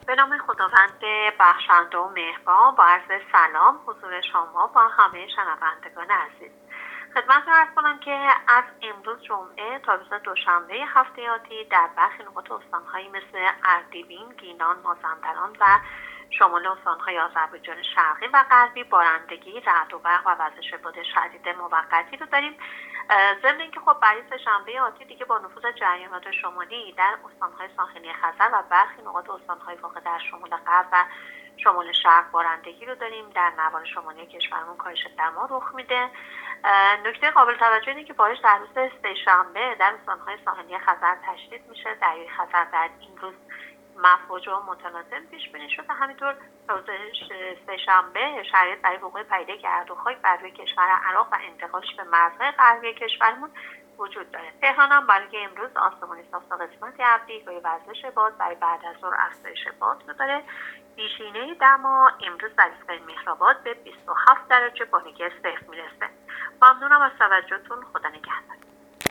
به نام خداوند بخشنده و مهربان، با عرض سلام حضور شما با همه شنوندگان عزیز. خدمتتون عرض کنم که از امروز جمعه تا روز دوشنبه هفته آتی در برخی نقاط استان‌هایی مثل اردبیل، گیلان، مازندران و شمال استان‌های آذربایجان شرقی و غربی بارندگی، رعد و برق و وزش باد شدید موقتی رو داریم. ضمن اینکه خب برای سه‌شنبه آتی دیگه با نفوذ جریانات شمالی در استان‌های ساحلی خزر و برخی نقاط استان‌های واقع در شمال غرب و شمال شرق بارندگی رو داریم. در نوار شمالی کشورمون کاهش دما رخ میده. نکته قابل توجه اینه که بارش در روز سه‌شنبه در استان‌های ساحلی خزر تشدید میشه. دریای خزر در این روز مفوج و متلاطم پیش بینی شده. همینطور روز سه‌شنبه شرایط برای وقوع پدیده گردوخاک بر روی کشور عراق و انتقالش به مرزهای غربی کشورمون وجود داره. تهران هم برای امروز آسمانی صاف تا قسمت ابری با وزش باد برای بعد از ظهر افزایش باد رو داره. بیشینه دما امروز در ایستگاه مهرآباد به 27 درجه با نگه صفر میرسه. ممنونم از توجهتون. خدا نگهدار.